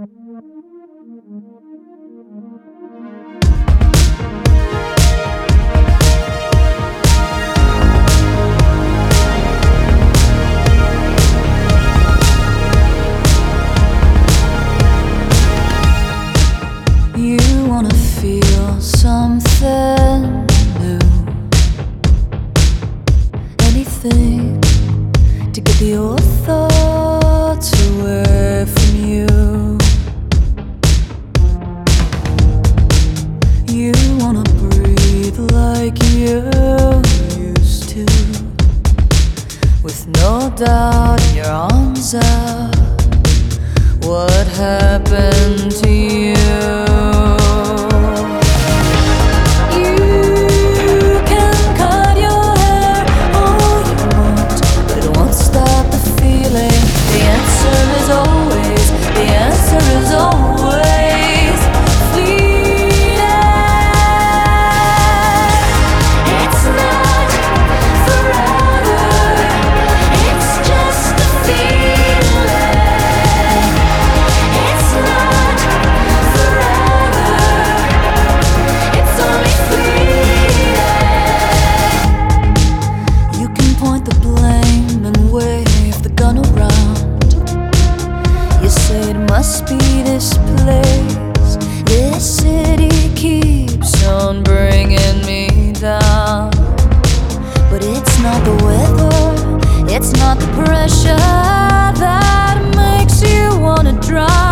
You wanna feel something new, anything to get the old thoughts away from you. You wanna breathe like you used to, with no doubt in your arms out. What happened to you? Must be this place, this city keeps on bringing me down. But it's not the weather, it's not the pressure that makes you wanna drive.